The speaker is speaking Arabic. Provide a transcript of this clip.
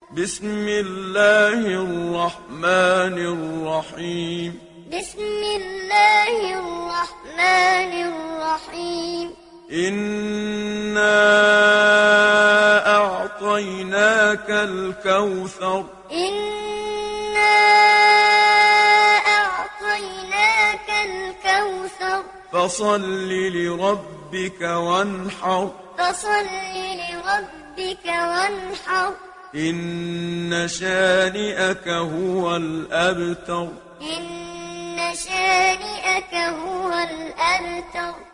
بسم الله الرحمن الرحيم. بسم الله الرحمن الرحيم. إنا أعطيناك الكوثر. إنا أعطيناك الكوثر. فصل لربك وانحر. فصل لربك وانحر. إن شانئك هو الأبتر. إن شانئك هو الأبتر.